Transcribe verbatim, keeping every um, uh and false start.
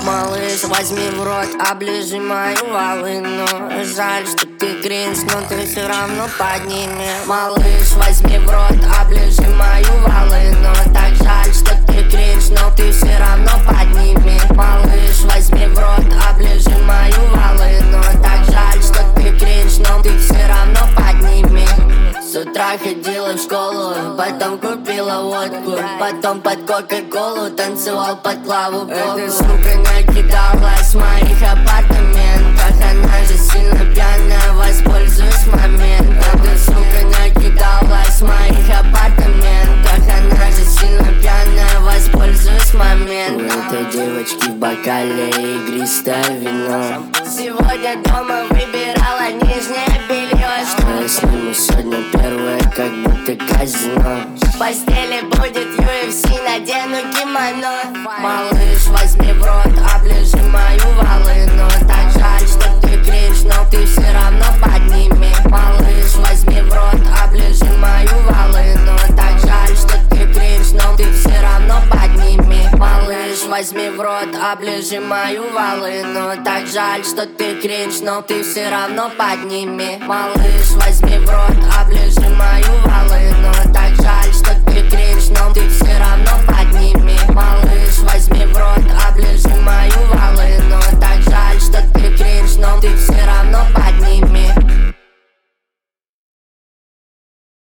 Малыш, возьми в рот, оближи мою волыну. Жаль, что ты кринж, но ты все равно подними. Малыш, возьми в рот, оближи мою волыну. Так жаль, что ты кринж, но ты все равно подними. Малыш, возьми в рот, оближи мою волыну. Так жаль, что ты кринж, но ты все равно подними. С утра ходила в школу, потом купила водку, потом под кока-колу танцевал под клаву. Эта сука накидалась в моих апартаментах, она же сильно пьяная, воспользуюсь моментом. Эта сука накидалась в моих апартаментах, она же сильно пьяная, воспользуюсь моментом. У этой девочки в бокале игристое вино. Сегодня дома выбирала нижнее белье. Что я сниму сегодня первое, как будто казино. В постели будет ю эф си, надену кимоно. Малыш, возьми в рот, оближи мою волыну. Так жаль, что ты кринж, но ты все равно подними. Малыш, возьми в рот, оближи мою волыну. Так жаль, что ты кринж, но ты все равно подними. Малыш, возьми в рот, оближи мою волыну. Так жаль, что ты кринж, но ты все равно подними. Малыш, возьми в рот, оближи мою волыну. Так жаль, что ты кринж, но ты все равно подними.